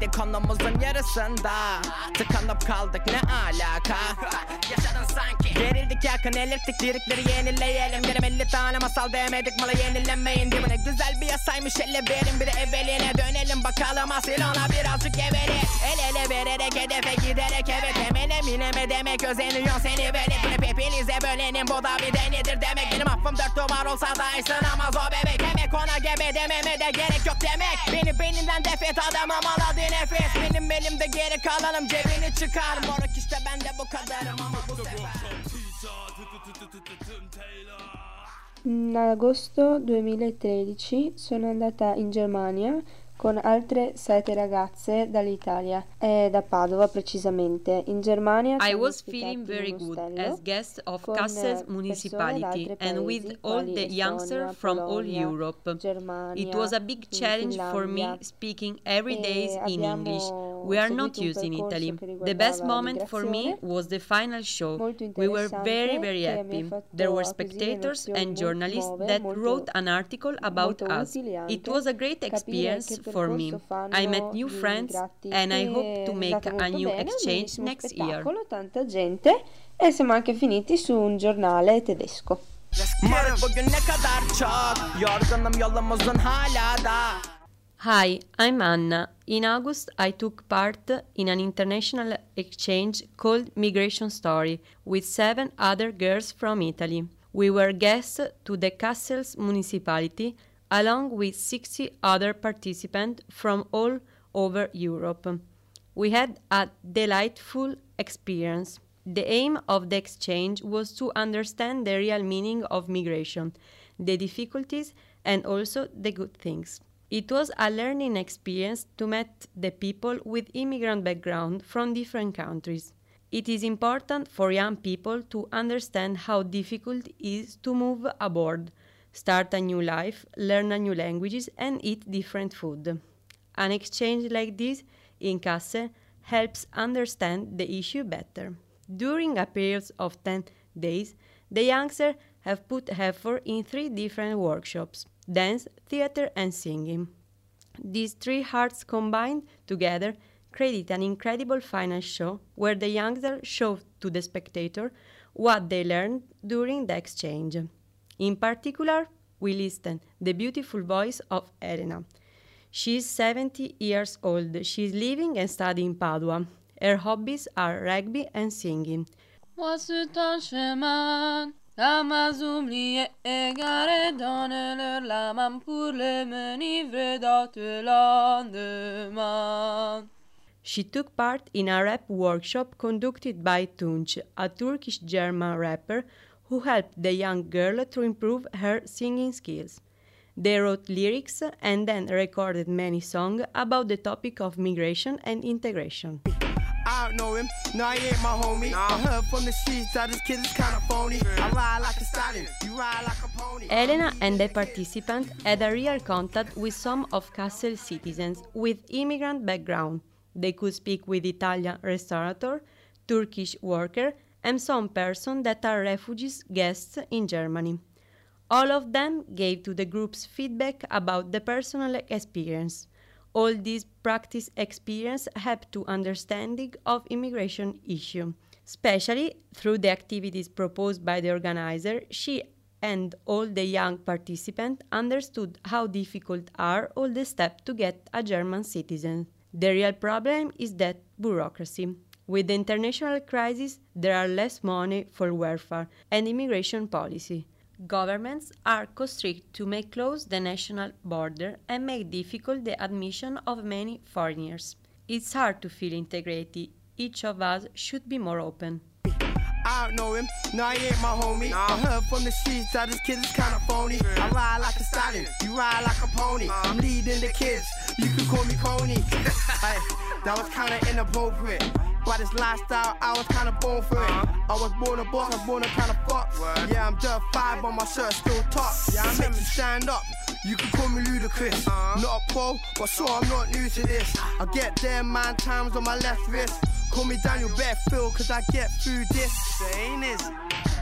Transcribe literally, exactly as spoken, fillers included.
geldi konumuzun yarısında. Tıkanıp kaldık ne alaka? Yaşadın sanki. Gerildik yakın elirttik lirikleri yenileyelim. Yarım elli tane masal demedik mala yenilemeyin. Değil mi ne güzel bir yasaymış elle verin. Bir de evveline dönelim bakalım asil ona birazcık evveli. El ele vererek hedefe giderek evet. Emene mineme demek özeniyor seni velet. Bu ne hepinize bölenin bu da bir denedir demek. Benim affım dört duvar olsa da ısınamaz o bebek. Demek ona gebe dememe de gerek yok demek. Beni beninden defet adamım aladı nefes. Benim elimde geri kalanım cebini çıkar. Moruk işte ben de bu kadarım ama bu sefer. In agosto duemilatredici sono andata in Germania con altre sette ragazze dall'Italia e da Padova precisamente. In Germania I was feeling very good as guest of Kassel municipality and with all the youngsters from all Europe. It was a big challenge for me speaking every day in English. We are not used in Italy. The best moment for me was the final show. We were very very happy. There were spectators and journalists that wrote an article about us. It was a great experience for me. I met new friends and I hope to make a new exchange next year. Tanta gente e siamo anche finiti su un giornale tedesco. Hi, I'm Anna. In August, I took part in an international exchange called Migration Story with seven other girls from Italy. We were guests to the Kassel municipality along with sixty other participants from all over Europe. We had a delightful experience. The aim of the exchange was to understand the real meaning of migration, the difficulties, and also the good things. It was a learning experience to meet the people with immigrant background from different countries. It is important for young people to understand how difficult it is to move abroad, start a new life, learn a new languages, and eat different food. An exchange like this in Kassel helps understand the issue better. During a period of ten days, the youngsters have put effort in three different workshops: dance, theater, and singing. These three arts combined together created an incredible final show where the youngsters showed to the spectator what they learned during the exchange. In particular, we listened to the beautiful voice of Elena. She is seventy years old. She is living and studying in Padua. Her hobbies are rugby and singing. Moi c'est un chemin, la main oubliée égarée, donne-leur la main pour le m'enivrer d'autres lendemain. She took part in a rap workshop conducted by Tunç, a Turkish-German rapper who helped the young girl to improve her singing skills. They wrote lyrics and then recorded many songs about the topic of migration and integration. I don't know him, no he ain't my homie. Nah. I heard from the streets that this kid is kinda phony. I ride like a stallion, you ride like a pony. Elena and the participants had a real contact with some of Kassel citizens with immigrant background. They could speak with Italian restaurateur, Turkish worker, and some persons that are refugees guests in Germany. All of them gave to the group's feedback about the personal experience. All this practice experience helped to understanding of immigration issue. Especially through the activities proposed by the organizer, she and all the young participants understood how difficult are all the steps to get a German citizen. The real problem is that bureaucracy. With the international crisis, there are less money for welfare and immigration policy. Governments are constricted to make close the national border and make difficult the admission of many foreigners. It's hard to feel integrated. Each of us should be more open. I don't know him, no he ain't my homie. Nah. I heard from the streets that this kid is kinda phony. I ride like a stallion, you ride like a pony. Nah. I'm leading the kids, you can call me Coney. Hey, that was kinda inappropriate. But this lifestyle, I was kinda born for it. I was born a boss, I was born a kinda fox. Yeah, I'm dirt five, but my shirt still top. Yeah, I make me stand up. You can call me ludicrous. Uh-huh. Not a pro, but sure I'm not new to this. I get there man times on my left wrist. Call me Daniel Bedfield, cause I get through this. It ain't easy.